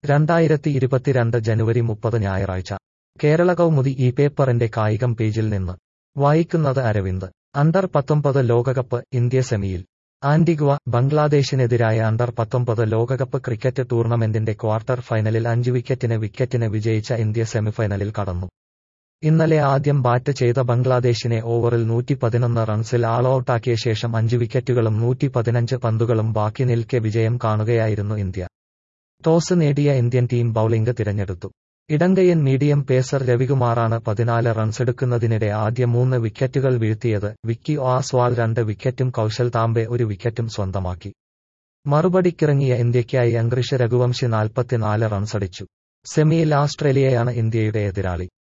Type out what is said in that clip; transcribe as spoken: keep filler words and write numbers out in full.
രണ്ടായിരത്തി ഇരുപത്തിരണ്ട് ജനുവരി മുപ്പത് ഞായറാഴ്ച കേരള കൗമുദി ഈ പേപ്പറിന്റെ കായികം പേജിൽ നിന്ന് വായിക്കുന്നത് അരവിന്ദ്. അണ്ടർ പത്തൊമ്പത് ലോകകപ്പ് ഇന്ത്യ സെമിയിൽ. ആന്റിഗ്വ ബംഗ്ലാദേശിനെതിരായ അണ്ടർ പത്തൊമ്പത് ലോകകപ്പ് ക്രിക്കറ്റ് ടൂർണമെന്റിന്റെ ക്വാർട്ടർ ഫൈനലിൽ അഞ്ച് വിക്കറ്റിന് വിക്കറ്റിന് വിജയിച്ച ഇന്ത്യ സെമിഫൈനലിൽ കടന്നു. ഇന്നലെ ആദ്യം ബാറ്റ് ചെയ്ത ബംഗ്ലാദേശിനെ ഓവറിൽ നൂറ്റി പതിനൊന്ന് റൺസിൽ ആൾഔട്ടാക്കിയ ശേഷം അഞ്ച് വിക്കറ്റുകളും നൂറ്റി പതിനഞ്ച് പന്തുകളും ബാക്കി നിൽക്കെ വിജയം കാണുകയായിരുന്നു ഇന്ത്യ. ടോസ് നേടിയ ഇന്ത്യൻ ടീം ബൌളിംഗ് തിരഞ്ഞെടുത്തു. ഇടങ്കയ്യൻ മീഡിയം പേസർ രവികുമാറാണ് പതിനാല് റൺസെടുക്കുന്നതിനിടെ ആദ്യ മൂന്ന് വിക്കറ്റുകൾ വീഴ്ത്തിയത്. വിക്കി ഓസ്വാൾ രണ്ട് വിക്കറ്റും കൌശൽ താംബെ ഒരു വിക്കറ്റും സ്വന്തമാക്കി. മറുപടിക്കിറങ്ങിയ ഇന്ത്യയ്ക്കായി അങ്ക്രിഷ് രഘുവംശി നാൽപ്പത്തിനാല് റൺസടിച്ചു. സെമിയിൽ ഓസ്ട്രേലിയയാണ് ഇന്ത്യയുടെ എതിരാളി.